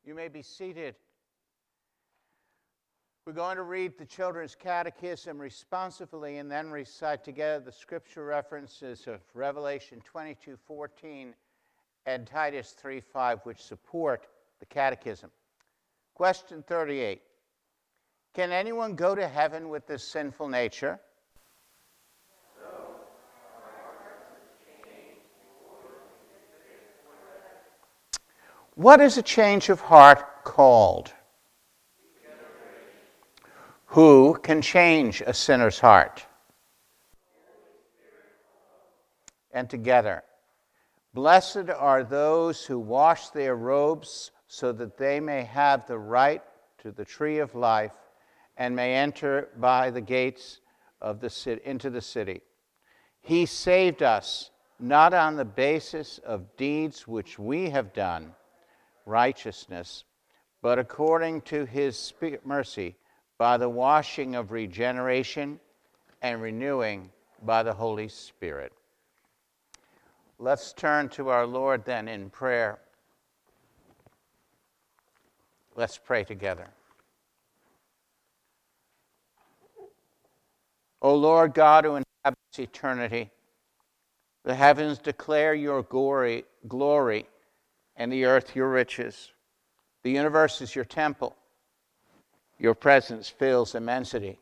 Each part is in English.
You may be seated. We're going to read the Children's Catechism responsively and then recite together the scripture references of Revelation 22:14 and Titus 3:5, which support the Catechism. Question 38. Can anyone go to heaven with this sinful nature? What is a change of heart called? Who can change a sinner's heart? And together, blessed are those who wash their robes so that they may have the right to the tree of life and may enter by the gates of the city, into the city. He saved us not on the basis of deeds which we have done, righteousness, but according to his mercy, by the washing of regeneration and renewing by the Holy Spirit. Let's turn to our Lord then in prayer. Let's pray together. O Lord God, who inhabits eternity, the heavens declare your glory, and the earth your riches. The universe is your temple. Your presence fills immensity.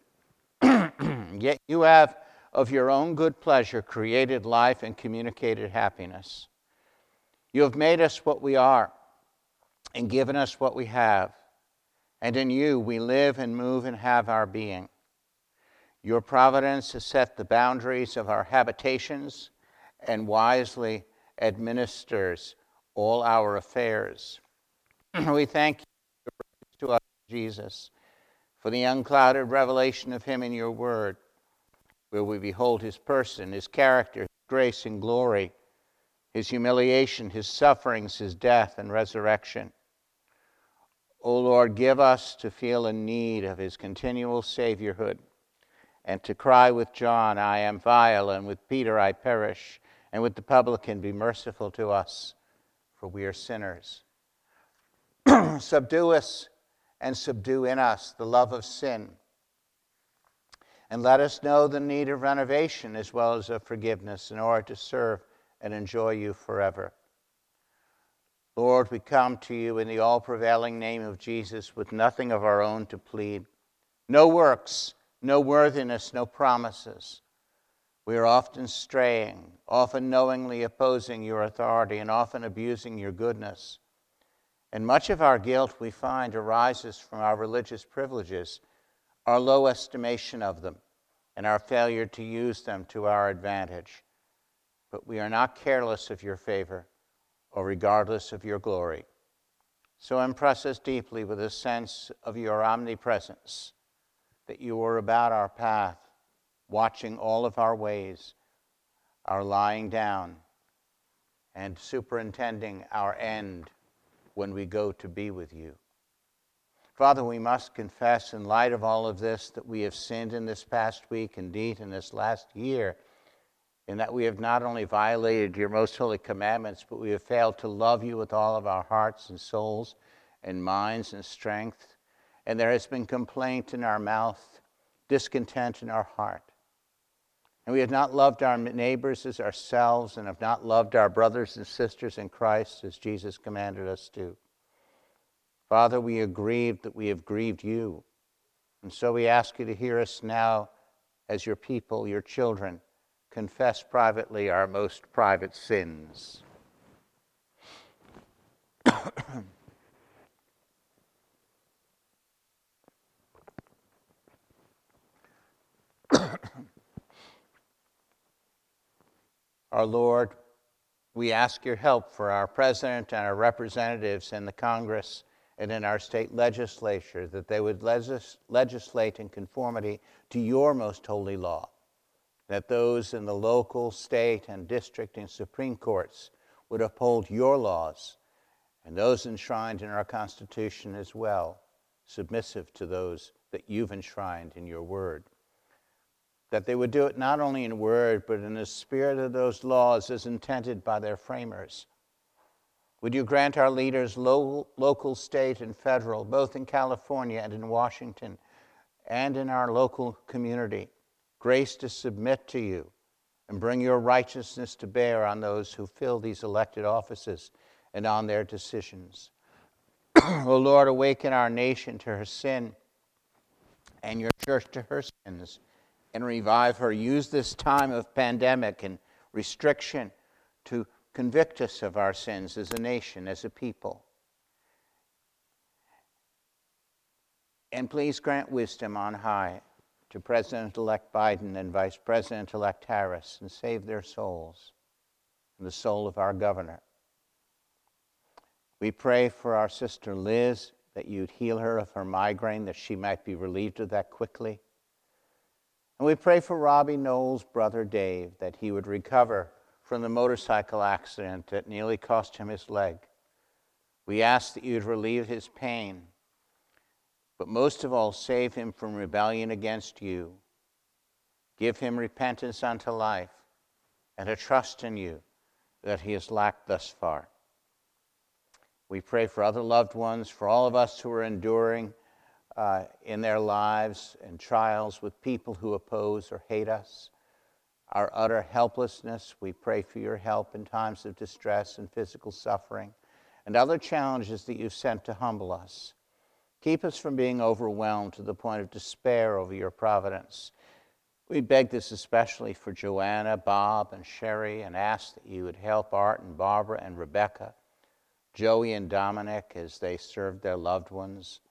Yet you have, of your own good pleasure, created life and communicated happiness. You have made us what we are and given us what we have. And in you we live and move and have our being. Your providence has set the boundaries of our habitations and wisely administers all our affairs. We thank you to us, Jesus, for the unclouded revelation of him in your word, where we behold his person, his character, his grace and glory, his humiliation, his sufferings, his death and resurrection. O Lord, give us to feel a need of his continual saviorhood, and to cry with John, I am vile, and with Peter, I perish, and with the publican, be merciful to us, for we are sinners. Subdue us and subdue in us the love of sin. And let us know the need of renovation as well as of forgiveness in order to serve and enjoy you forever. Lord, we come to you in the all-prevailing name of Jesus with nothing of our own to plead. No works, no worthiness, no promises. We are often straying, often knowingly opposing your authority, and often abusing your goodness. And much of our guilt, we find, arises from our religious privileges, our low estimation of them, and our failure to use them to our advantage. But we are not careless of your favor or regardless of your glory. So impress us deeply with a sense of your omnipresence, that you are about our path, watching all of our ways, our lying down, and superintending our end when we go to be with you. Father, we must confess in light of all of this that we have sinned in this past week, indeed in this last year, in that we have not only violated your most holy commandments, but we have failed to love you with all of our hearts and souls and minds and strength. And there has been complaint in our mouth, discontent in our heart. And we have not loved our neighbors as ourselves and have not loved our brothers and sisters in Christ as Jesus commanded us to. Father, we are grieved that we have grieved you. And so we ask you to hear us now as your people, your children, confess privately our most private sins. Our Lord, we ask your help for our president and our representatives in the Congress and in our state legislature, that they would legislate in conformity to your most holy law, that those in the local, state, and district and Supreme Courts would uphold your laws, and those enshrined in our Constitution as well, submissive to those that you've enshrined in your word. That they would do it not only in word, but in the spirit of those laws as intended by their framers. Would you grant our leaders, local, state, and federal, both in California and in Washington, and in our local community, grace to submit to you and bring your righteousness to bear on those who fill these elected offices and on their decisions. O Lord, awaken our nation to her sin and your church to her sins, and revive her. Use this time of pandemic and restriction to convict us of our sins as a nation, as a people. And please grant wisdom on high to President-elect Biden and Vice President-elect Harris, and save their souls and the soul of our governor. We pray for our sister Liz, that you'd heal her of her migraine, that she might be relieved of that quickly. And we pray for Robbie Knowles' brother Dave, that he would recover from the motorcycle accident that nearly cost him his leg. We ask that you'd relieve his pain, but most of all, save him from rebellion against you. Give him repentance unto life and a trust in you that he has lacked thus far. We pray for other loved ones, for all of us who are enduring in their lives and trials with people who oppose or hate us. Our utter helplessness, we pray for your help in times of distress and physical suffering and other challenges that you've sent to humble us. Keep us from being overwhelmed to the point of despair over your providence. We beg this especially for Joanna, Bob, and Sherry, and ask that you would help Art and Barbara and Rebecca, Joey and Dominic as they serve their loved ones.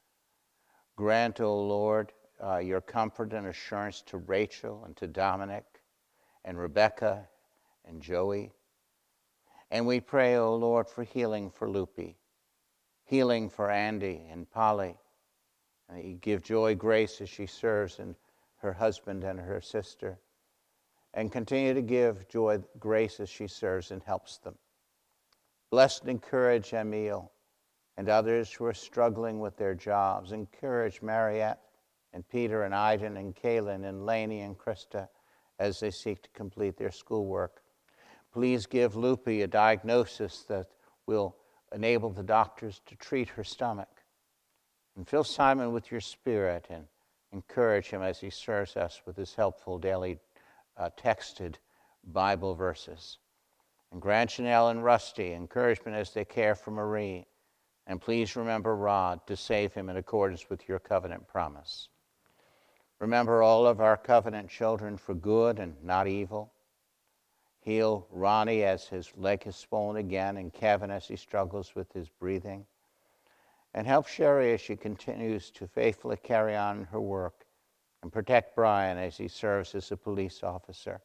Grant, O Lord, your comfort and assurance to Rachel and to Dominic and Rebecca and Joey. And we pray, O Lord, for healing for Lupe, healing for Andy and Polly. And you give Joy grace as she serves and her husband and her sister. And continue to give Joy grace as she serves and helps them. Bless and encourage Emil and others who are struggling with their jobs. Encourage Mariette and Peter and Iden and Kaylin and Lainey and Krista as they seek to complete their schoolwork. Please give Lupe a diagnosis that will enable the doctors to treat her stomach. And fill Simon with your Spirit and encourage him as he serves us with his helpful daily texted Bible verses. And grant Janelle and Rusty encouragement as they care for Marie. And please remember Rod to save him in accordance with your covenant promise. Remember all of our covenant children for good and not evil. Heal Ronnie as his leg has swollen again, and Kevin as he struggles with his breathing. And help Sherry as she continues to faithfully carry on her work, and protect Brian as he serves as a police officer.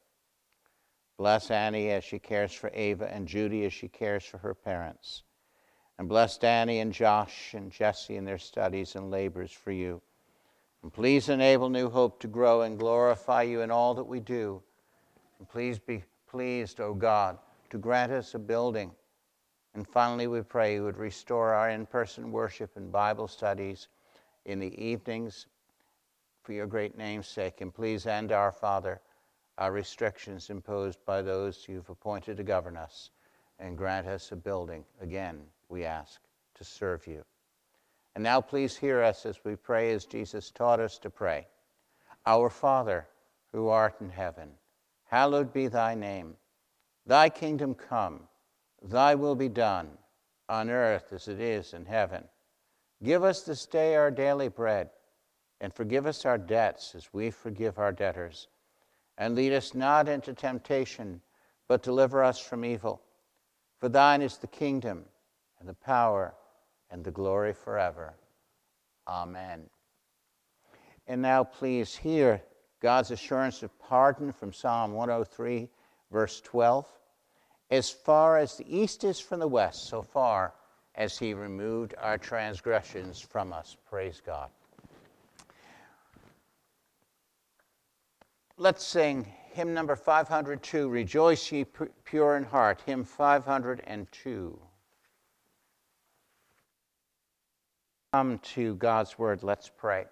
Bless Annie as she cares for Ava, and Judy as she cares for her parents. And bless Danny and Josh and Jesse in their studies and labors for you. And please enable New Hope to grow and glorify you in all that we do. And please be pleased, O God, to grant us a building. And finally, we pray you would restore our in-person worship and Bible studies in the evenings for your great name's sake. And please end, our Father, our restrictions imposed by those you've appointed to govern us, and grant us a building, again, we ask, to serve you. And now please hear us as we pray as Jesus taught us to pray. Our Father, who art in heaven, hallowed be thy name. Thy kingdom come, thy will be done, on earth as it is in heaven. Give us this day our daily bread, and forgive us our debts as we forgive our debtors. And lead us not into temptation, but deliver us from evil. For thine is the kingdom, and the power, and the glory forever. Amen. And now please hear God's assurance of pardon from Psalm 103, verse 12. As far as the east is from the west, so far as he removed our transgressions from us. Praise God. Let's sing hymn number 502, Rejoice Ye Pure in Heart, hymn 502. Come to God's word, let's pray.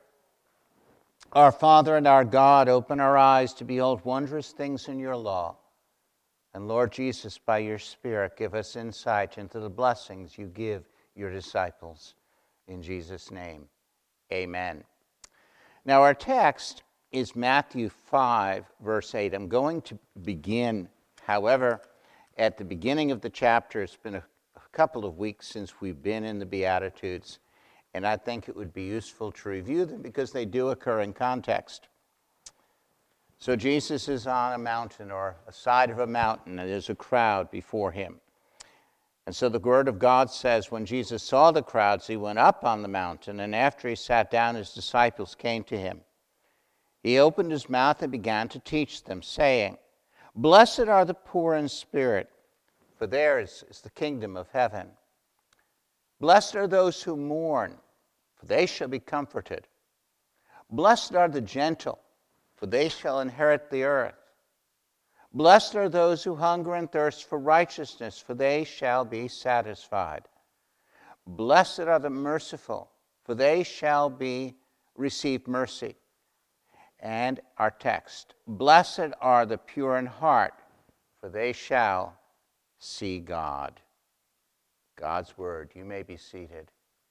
Our Father and our God, open our eyes to behold wondrous things in your law. And Lord Jesus, by your Spirit, give us insight into the blessings you give your disciples. In Jesus' name, amen. Now our text is Matthew 5, verse 8. I'm going to begin, however, at the beginning of the chapter. It's been a couple of weeks since we've been in the Beatitudes, and I think it would be useful to review them because they do occur in context. So Jesus is on a mountain or a side of a mountain, and there's a crowd before him. And so the word of God says, when Jesus saw the crowds, he went up on the mountain, and after he sat down, his disciples came to him. He opened his mouth and began to teach them, saying, "Blessed are the poor in spirit, for theirs is the kingdom of heaven. Blessed are those who mourn, for they shall be comforted. Blessed are the gentle, for they shall inherit the earth. Blessed are those who hunger and thirst for righteousness, for they shall be satisfied. Blessed are the merciful, for they shall receive mercy." And our text, "Blessed are the pure in heart, for they shall see God." God's word. You may be seated.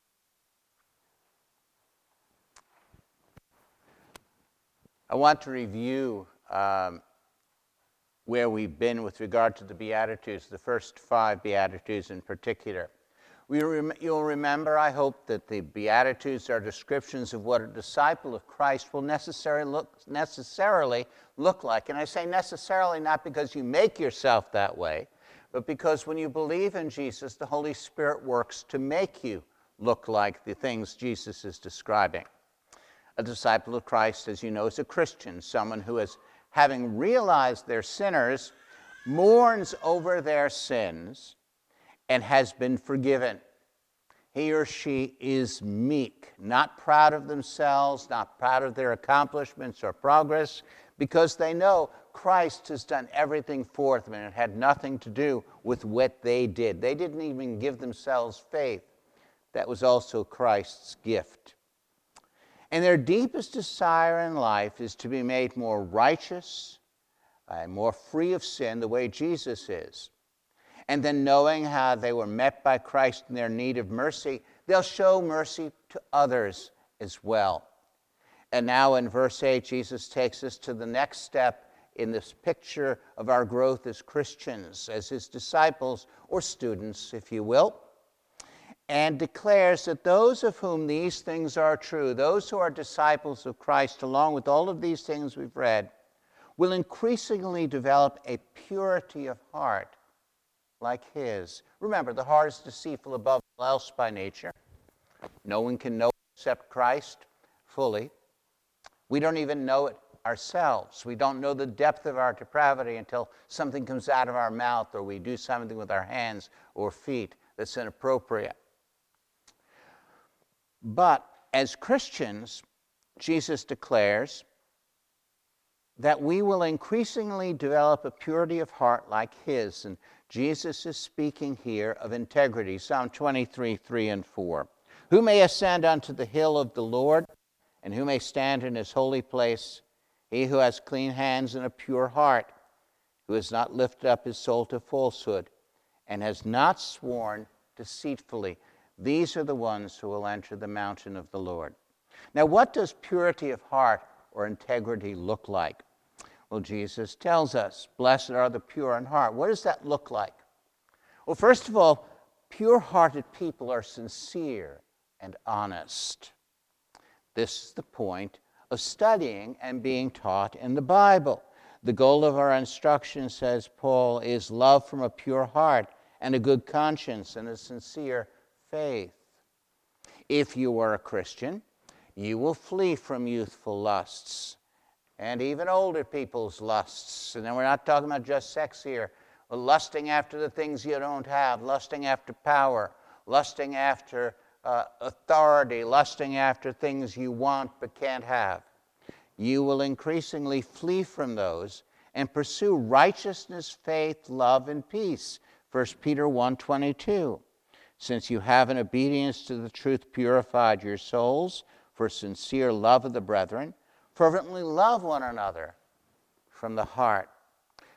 I want to review where we've been with regard to the Beatitudes, the first 5 Beatitudes in particular. You'll remember, I hope, that the Beatitudes are descriptions of what a disciple of Christ will necessarily look like. And I say necessarily not because you make yourself that way, but because when you believe in Jesus, the Holy Spirit works to make you look like the things Jesus is describing. A disciple of Christ, as you know, is a Christian, someone who is, having realized they're sinners, mourns over their sins and has been forgiven. He or she is meek, not proud of themselves, not proud of their accomplishments or progress, because they know Christ has done everything for them and it had nothing to do with what they did. They didn't even give themselves faith. That was also Christ's gift. And their deepest desire in life is to be made more righteous and more free of sin the way Jesus is. And then knowing how they were met by Christ in their need of mercy, they'll show mercy to others as well. And now in verse 8, Jesus takes us to the next step in this picture of our growth as Christians, as his disciples or students, if you will, and declares that those of whom these things are true, those who are disciples of Christ, along with all of these things we've read, will increasingly develop a purity of heart like his. Remember, the heart is deceitful above all else by nature. No one can know it except Christ fully. We don't even know it ourselves. We don't know the depth of our depravity until something comes out of our mouth or we do something with our hands or feet that's inappropriate. But as Christians, Jesus declares that we will increasingly develop a purity of heart like his. And Jesus is speaking here of integrity. Psalm 23, 3 and 4. "Who may ascend unto the hill of the Lord, and who may stand in his holy place? He who has clean hands and a pure heart, who has not lifted up his soul to falsehood, and has not sworn deceitfully. These are the ones who will enter the mountain of the Lord." Now, what does purity of heart or integrity look like? Well, Jesus tells us, "Blessed are the pure in heart." What does that look like? Well, first of all, pure-hearted people are sincere and honest. This is the point of studying and being taught in the Bible. The goal of our instruction, says Paul, is love from a pure heart and a good conscience and a sincere faith. If you are a Christian, you will flee from youthful lusts and even older people's lusts. And then we're not talking about just sex here. But lusting after the things you don't have, lusting after power, lusting after authority, lusting after things you want but can't have. You will increasingly flee from those and pursue righteousness, faith, love, and peace. 1 Peter 1:22. "Since you have in obedience to the truth purified your souls for sincere love of the brethren, fervently love one another from the heart."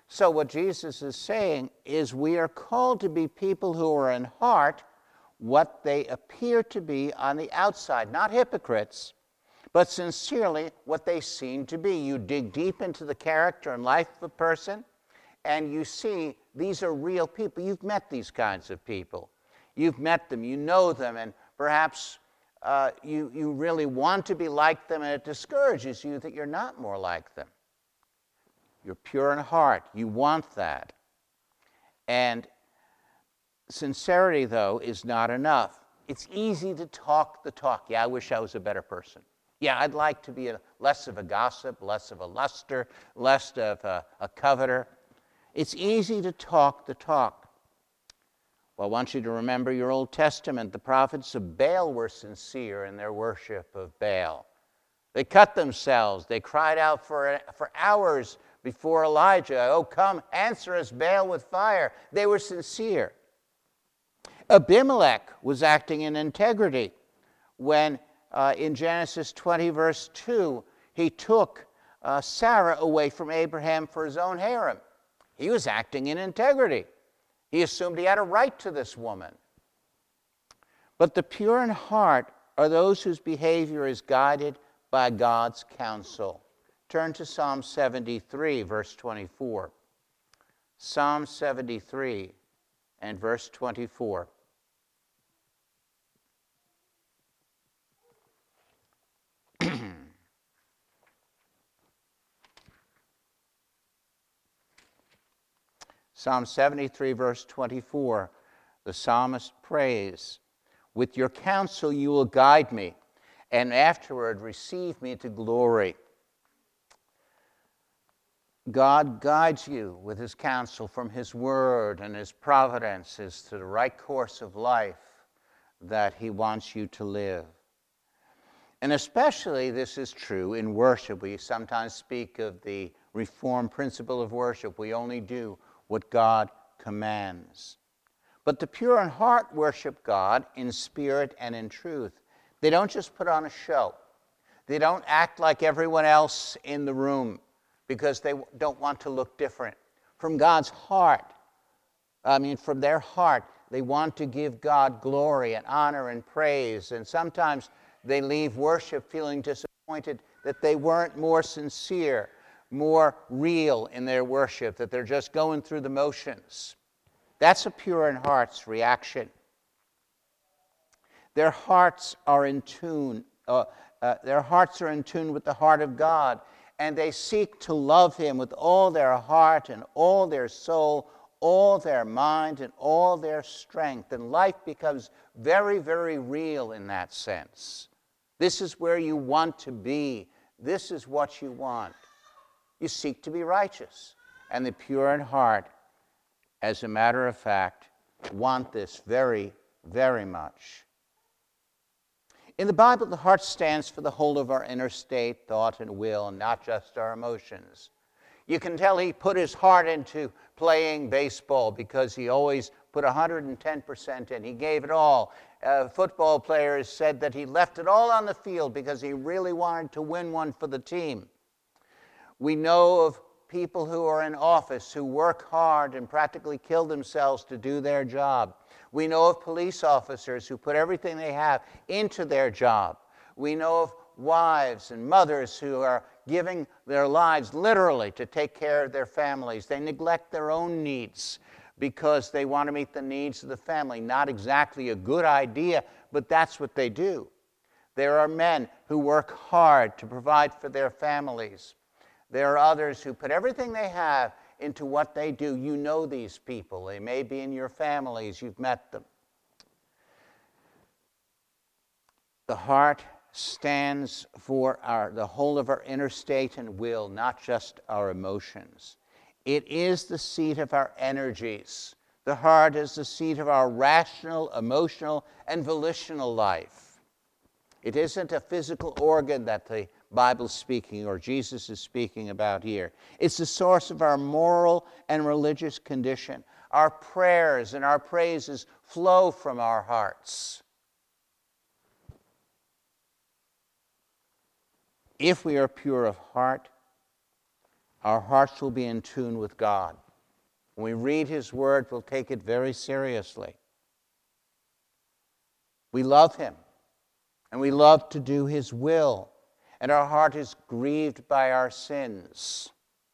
So what Jesus is saying is we are called to be people who are in heart what they appear to be on the outside, not hypocrites, but sincerely what they seem to be. You dig deep into the character and life of a person, and you see these are real people. You've met these kinds of people. You've met them, you know them, and perhaps you really want to be like them, and it discourages you that you're not more like them. You're pure in heart. You want that. And sincerity, though, is not enough. It's easy to talk the talk. Yeah, I wish I was a better person. Yeah, I'd like to be less of a gossip, less of a luster, less of a coveter. It's easy to talk the talk. Well, I want you to remember your Old Testament. The prophets of Baal were sincere in their worship of Baal. They cut themselves. They cried out for hours before Elijah. Oh, come, answer us, Baal, with fire. They were sincere. Abimelech was acting in integrity when in Genesis 20, verse 2, he took Sarah away from Abraham for his own harem. He was acting in integrity. He assumed he had a right to this woman. But the pure in heart are those whose behavior is guided by God's counsel. Turn to Psalm 73, verse 24. Psalm 73 and verse 24. Psalm 73, verse 24, the psalmist prays, "With your counsel you will guide me, and afterward receive me to glory." God guides you with his counsel from his word and his providence as to the right course of life that he wants you to live. And especially this is true in worship. We sometimes speak of the Reformed principle of worship. We only do what God commands. But the pure in heart worship God in spirit and in truth. They don't just put on a show. They don't act like everyone else in the room because they don't want to look different. From God's heart, from their heart, they want to give God glory and honor and praise. And sometimes they leave worship feeling disappointed that they weren't more sincere, more real in their worship, that they're just going through the motions. That's a pure in heart's reaction. Their hearts are in tune. Their hearts are in tune with the heart of God, and they seek to love him with all their heart and all their soul, all their mind and all their strength. And life becomes very, very real in that sense. This is where you want to be. This is what you want. You seek to be righteous. And the pure in heart, as a matter of fact, want this very, very much. In the Bible, the heart stands for the whole of our inner state, thought, and will, and not just our emotions. You can tell he put his heart into playing baseball because he always put 110% in. He gave it all. Football players said that he left it all on the field because he really wanted to win one for the team. We know of people who are in office who work hard and practically kill themselves to do their job. We know of police officers who put everything they have into their job. We know of wives and mothers who are giving their lives literally to take care of their families. They neglect their own needs because they want to meet the needs of the family. Not exactly a good idea, but that's what they do. There are men who work hard to provide for their families. There are others who put everything they have into what they do. You know these people. They may be in your families. You've met them. The heart stands for the whole of our inner state and will, not just our emotions. It is the seat of our energies. The heart is the seat of our rational, emotional, and volitional life. It isn't a physical organ that the Bible's speaking or Jesus is speaking about here. It's the source of our moral and religious condition. Our prayers and our praises flow from our hearts. If we are pure of heart, our hearts will be in tune with God. When we read His Word, we'll take it very seriously. We love Him, and we love to do His will, and our heart is grieved by our sins.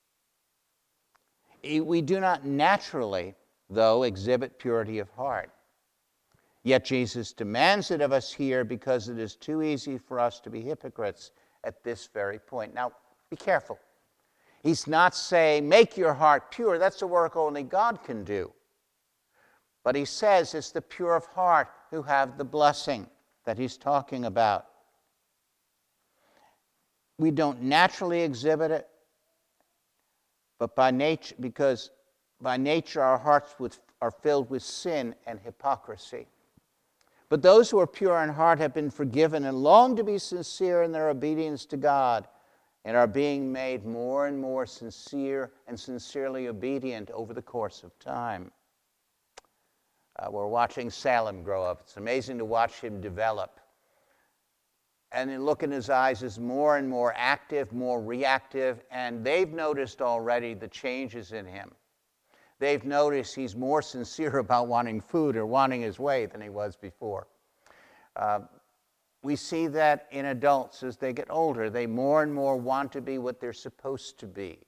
We do not naturally, though, exhibit purity of heart. Yet Jesus demands it of us here because it is too easy for us to be hypocrites at this very point. Now, be careful. He's not saying, make your heart pure. That's a work only God can do. But he says it's the pure of heart who have the blessing that he's talking about. We don't naturally exhibit it, but by nature, because by nature our hearts are filled with sin and hypocrisy. But those who are pure in heart have been forgiven and long to be sincere in their obedience to God, and are being made more and more sincere and sincerely obedient over the course of time. We're watching Salem grow up. It's amazing to watch him develop. And the look in his eyes is more and more active, more reactive, and they've noticed already the changes in him. They've noticed he's more sincere about wanting food or wanting his way than he was before. We see that in adults as they get older. They more and more want to be what they're supposed to be.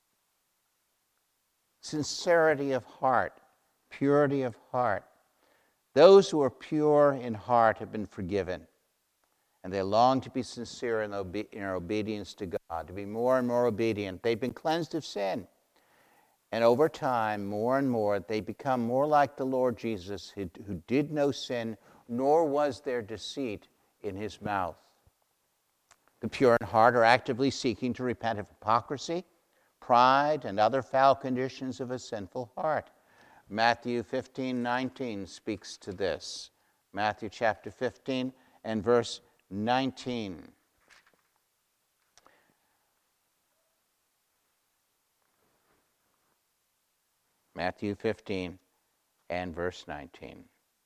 Sincerity of heart, purity of heart. Those who are pure in heart have been forgiven, and they long to be sincere in their obedience to God, to be more and more obedient. They've been cleansed of sin. And over time, more and more, they become more like the Lord Jesus, who did no sin, nor was there deceit in his mouth. The pure in heart are actively seeking to repent of hypocrisy, pride, and other foul conditions of a sinful heart. Matthew 15:19 speaks to this. Matthew chapter 15 and verse 19. Matthew 15 and verse 19.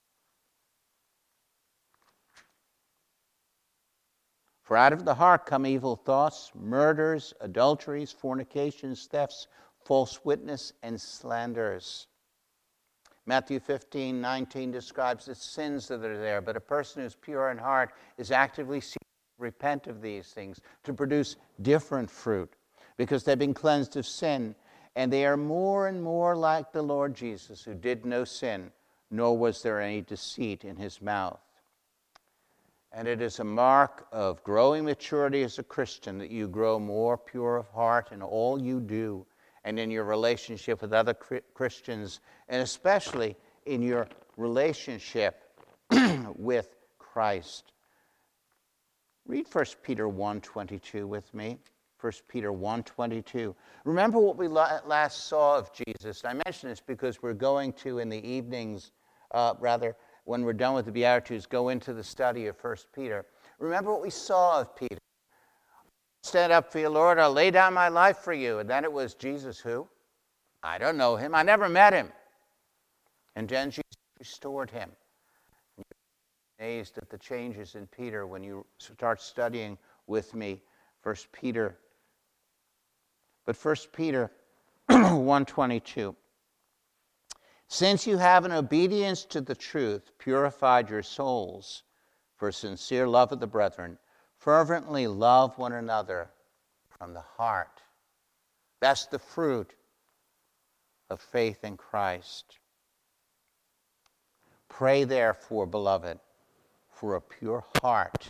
For out of the heart come evil thoughts, murders, adulteries, fornications, thefts, false witness, and slanders. Matthew 15:19 describes the sins that are there, but a person who's pure in heart is actively seeking to repent of these things, to produce different fruit, because they've been cleansed of sin, and they are more and more like the Lord Jesus, who did no sin, nor was there any deceit in his mouth. And it is a mark of growing maturity as a Christian that you grow more pure of heart in all you do and in your relationship with other Christians, and especially in your relationship with Christ. Read 1 Peter 1:22 with me. 1 Peter 1:22. Remember what we last saw of Jesus. I mention this because we're going to, in the evenings, when we're done with the Beatitudes, go into the study of 1 Peter. Remember what we saw of Peter. Stand up for you, Lord. I'll lay down my life for you. And then it was Jesus who? I don't know him. I never met him. And then Jesus restored him. You're amazed at the changes in Peter when you start studying with me 1 Peter. But 1 Peter 1:22. Since you have in obedience to the truth purified your souls for sincere love of the brethren, fervently love one another from the heart. That's the fruit of faith in Christ. Pray therefore, beloved, for a pure heart.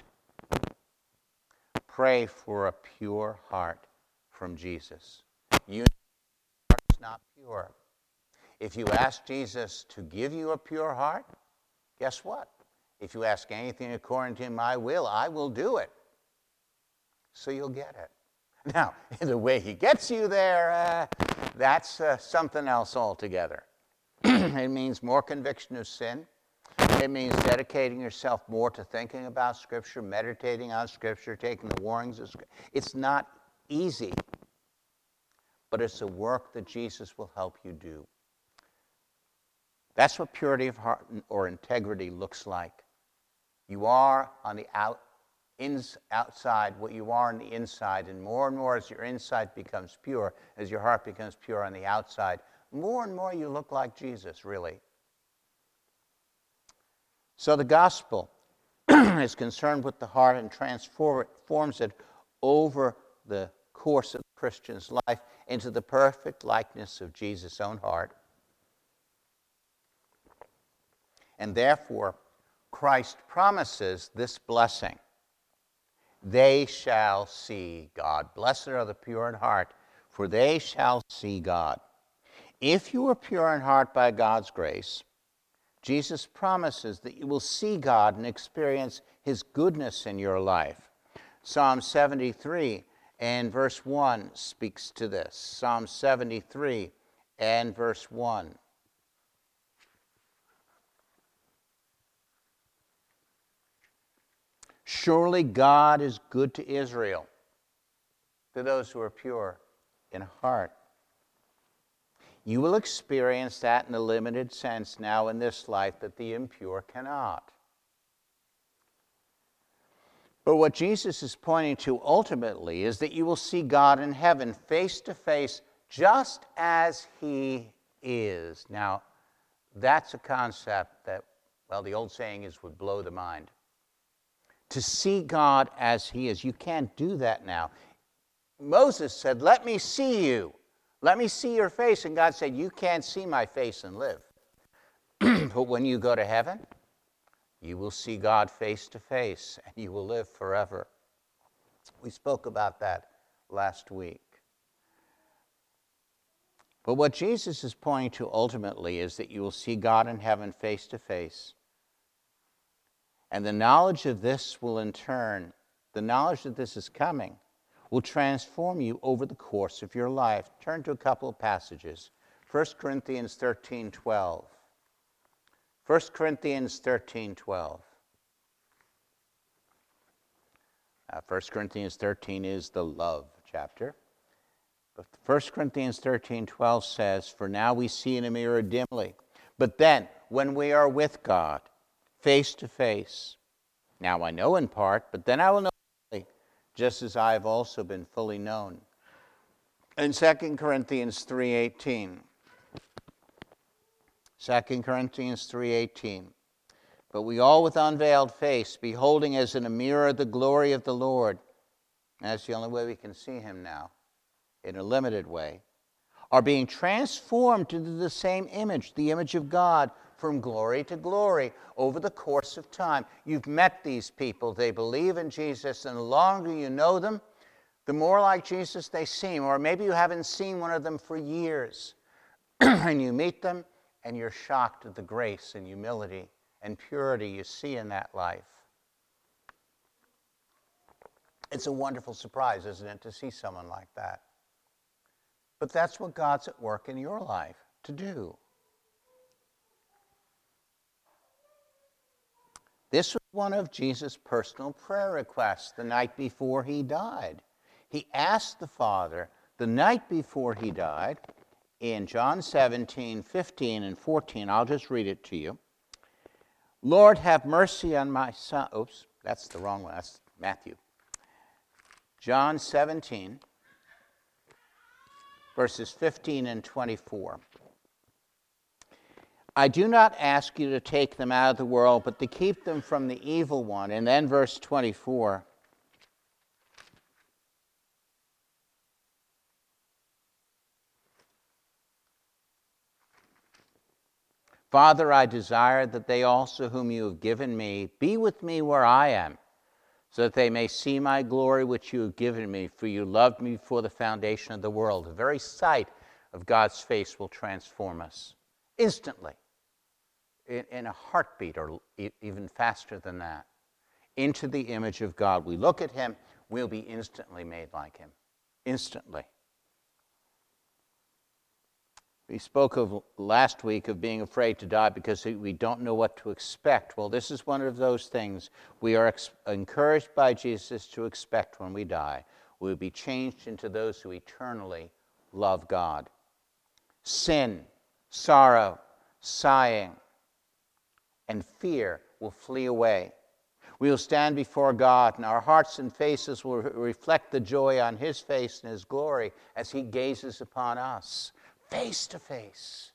Pray for a pure heart from Jesus. Your heart is not pure. If you ask Jesus to give you a pure heart, guess what? If you ask anything according to my will, I will do it. So you'll get it. Now, the way he gets you there, that's something else altogether. It means more conviction of sin. It means dedicating yourself more to thinking about Scripture, meditating on Scripture, taking the warnings of Scripture. It's not easy, but it's a work that Jesus will help you do. That's what purity of heart or integrity looks like. You are on the outside what you are on the inside. And more as your inside becomes pure, as your heart becomes pure on the outside, more and more you look like Jesus, really. So the gospel is concerned with the heart and transforms it over the course of the Christian's life into the perfect likeness of Jesus' own heart. And therefore, Christ promises this blessing. They shall see God. Blessed are the pure in heart, for they shall see God. If you are pure in heart by God's grace, Jesus promises that you will see God and experience His goodness in your life. Psalm 73 and verse 1 speaks to this. Psalm 73 and verse 1. Surely God is good to Israel, to those who are pure in heart. You will experience that in a limited sense now in this life that the impure cannot. But what Jesus is pointing to ultimately is that you will see God in heaven face to face just as He is. Now, that's a concept that, well, the old saying is would blow the mind. To see God as He is. You can't do that now. Moses said, "Let me see you. Let me see your face." And God said, "You can't see my face and live." But when you go to heaven, you will see God face to face, and you will live forever. We spoke about that last week. But what Jesus is pointing to ultimately is that you will see God in heaven face to face. And the knowledge of this will in turn, the knowledge that this is coming, will transform you over the course of your life. Turn to a couple of passages. 1 Corinthians 13:12. 1 Corinthians 13:12. 1 Corinthians 13 is the love chapter. But 1 Corinthians 13:12 says, "For now we see in a mirror dimly, but then when we are with God, face to face. Now I know in part, but then I will know fully, just as I have also been fully known." In 2 Corinthians 3:18. 2 Corinthians 3:18. "But we all with unveiled face, beholding as in a mirror the glory of the Lord," and that's the only way we can see Him now, in a limited way, "are being transformed into the same image, the image of God, from glory to glory," over the course of time. You've met these people. They believe in Jesus, and the longer you know them, the more like Jesus they seem. Or maybe you haven't seen one of them for years, and you meet them, and you're shocked at the grace and humility and purity you see in that life. It's a wonderful surprise, isn't it, to see someone like that? But that's what God's at work in your life to do. This was one of Jesus' personal prayer requests the night before He died. He asked the Father the night before He died, in John 17:15 and 14, I'll just read it to you. "Lord, have mercy on my son." Oops, that's the wrong one. That's Matthew. John 17, verses 15 and 24. "I do not ask you to take them out of the world, but to keep them from the evil one." And then verse 24. "Father, I desire that they also whom you have given me be with me where I am, so that they may see my glory which you have given me, for you loved me before the foundation of the world." The very sight of God's face will transform us instantly, in a heartbeat, or even faster than that, into the image of God. We look at Him, we'll be instantly made like Him. Instantly. We spoke of last week of being afraid to die because we don't know what to expect. Well, this is one of those things we are encouraged by Jesus to expect when we die. We will be changed into those who eternally love God. Sin, sorrow, sighing, and fear will flee away. We will stand before God, and our hearts and faces will reflect the joy on his face and his glory as he gazes upon us, face to face.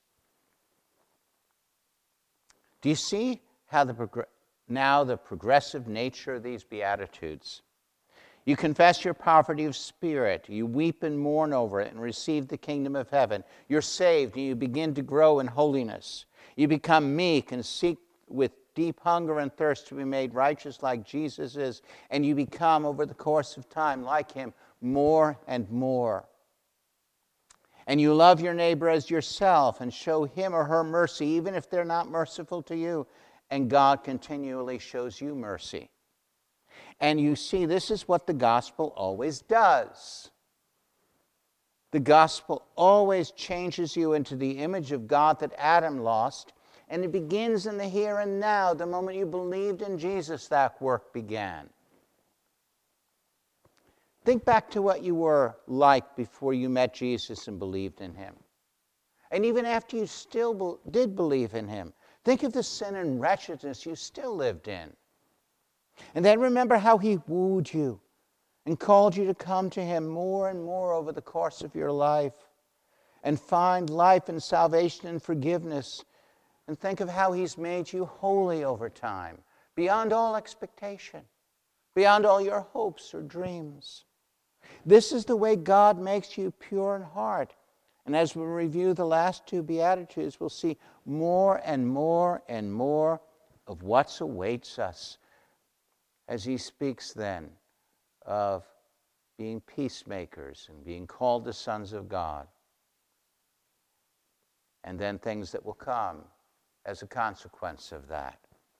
Do you see how the progressive nature of these Beatitudes? You confess your poverty of spirit. You weep and mourn over it and receive the kingdom of heaven. You're saved and you begin to grow in holiness. You become meek and seek with deep hunger and thirst to be made righteous like Jesus is. And you become, over the course of time, like him more and more. And you love your neighbor as yourself and show him or her mercy, even if they're not merciful to you. And God continually shows you mercy. And you see, this is what the gospel always does. The gospel always changes you into the image of God that Adam lost, and it begins in the here and now. The moment you believed in Jesus, that work began. Think back to what you were like before you met Jesus and believed in him. And even after you still did believe in him, think of the sin and wretchedness you still lived in. And then remember how he wooed you and called you to come to him more and more over the course of your life and find life and salvation and forgiveness. And think of how he's made you holy over time, beyond all expectation, beyond all your hopes or dreams. This is the way God makes you pure in heart. And as we review the last two Beatitudes, we'll see more and more and more of what awaits us as he speaks then of being peacemakers and being called the sons of God. And then things that will come as a consequence of that.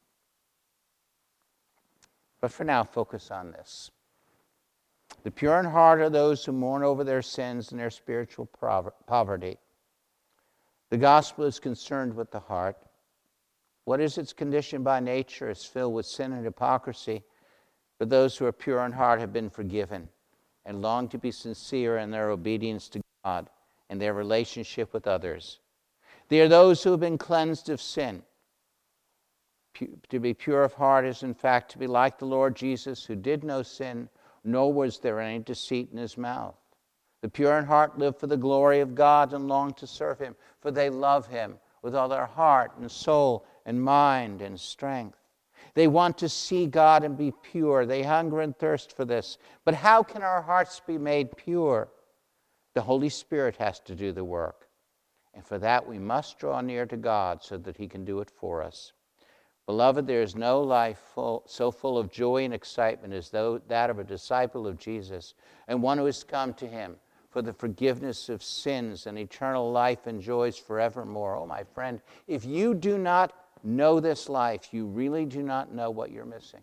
But for now, focus on this. The pure in heart are those who mourn over their sins and their spiritual poverty. The gospel is concerned with the heart. What is its condition by nature? It's filled with sin and hypocrisy. But those who are pure in heart have been forgiven and long to be sincere in their obedience to God and their relationship with others. They are those who have been cleansed of sin. To be pure of heart is, in fact, to be like the Lord Jesus, who did no sin, nor was there any deceit in his mouth. The pure in heart live for the glory of God and long to serve him, for they love him with all their heart and soul and mind and strength. They want to see God and be pure. They hunger and thirst for this. But how can our hearts be made pure? The Holy Spirit has to do the work. And for that, we must draw near to God so that he can do it for us. Beloved, there is no life so full of joy and excitement as that of a disciple of Jesus and one who has come to him for the forgiveness of sins and eternal life and joys forevermore. Oh, my friend, if you do not know this life, you really do not know what you're missing.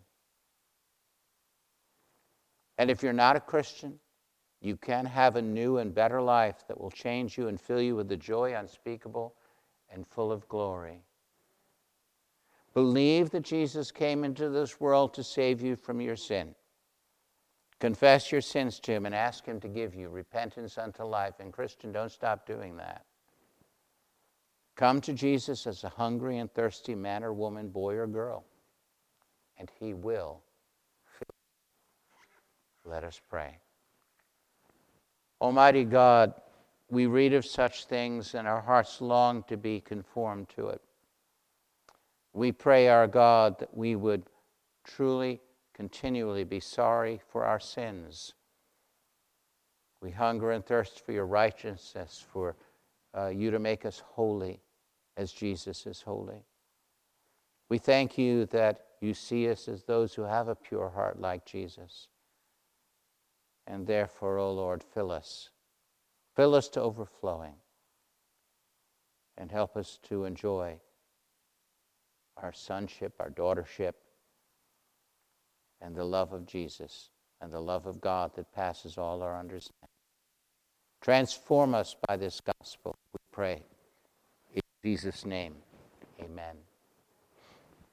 And if you're not a Christian, you can have a new and better life that will change you and fill you with the joy unspeakable and full of glory. Believe that Jesus came into this world to save you from your sin. Confess your sins to him and ask him to give you repentance unto life. And Christian, don't stop doing that. Come to Jesus as a hungry and thirsty man or woman, boy or girl, and he will fill you. Let us pray. Almighty God, we read of such things and our hearts long to be conformed to it. We pray, our God, that we would truly, continually be sorry for our sins. We hunger and thirst for your righteousness, for you to make us holy as Jesus is holy. We thank you that you see us as those who have a pure heart like Jesus. And therefore, O Lord, fill us. Fill us to overflowing. And help us to enjoy our sonship, our daughtership, and the love of Jesus and the love of God that passes all our understanding. Transform us by this gospel, we pray. In Jesus' name, amen.